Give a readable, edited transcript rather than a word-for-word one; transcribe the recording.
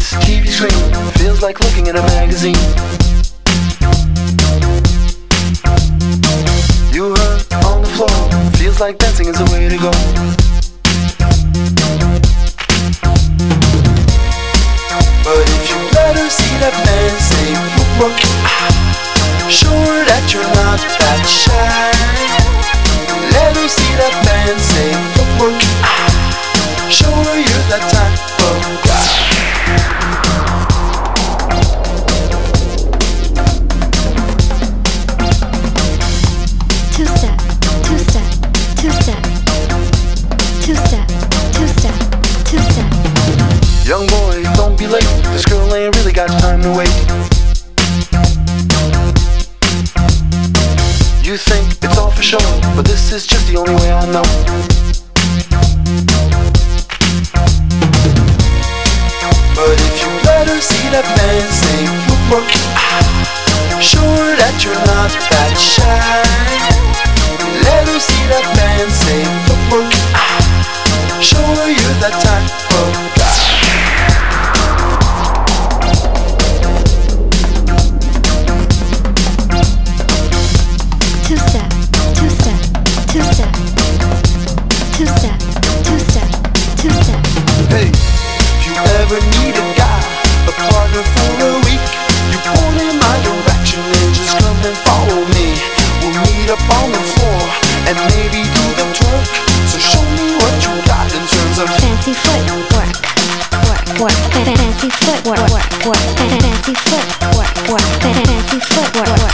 TV screen feels like looking at a magazine. You hurt on the floor, feels like dancing is the way to go. But if you let her see that man say, look, show her that you're not that shy. Let her see that man say, look, show her you're that type of guy. Two-step, two-step, two-step, two-step, two-step, two-step. Young boy, don't be late. This girl ain't really got time to wait. You think it's all for show, but this is just the only way I know. But if you let her see that man say, look, show her that you're not that shy. Let her see that man say, look, show her you're that type of guy. Two-step, two-step, two-step, two-step, two-step, two-step. Hey, if you ever need a guy, a partner for a week, you point in my direction and just come and follow me. We'll meet up on the floor and maybe do the twerk. So show me what you got in terms of fancy footwork, work, fancy footwork, work, fancy footwork, work, fancy footwork.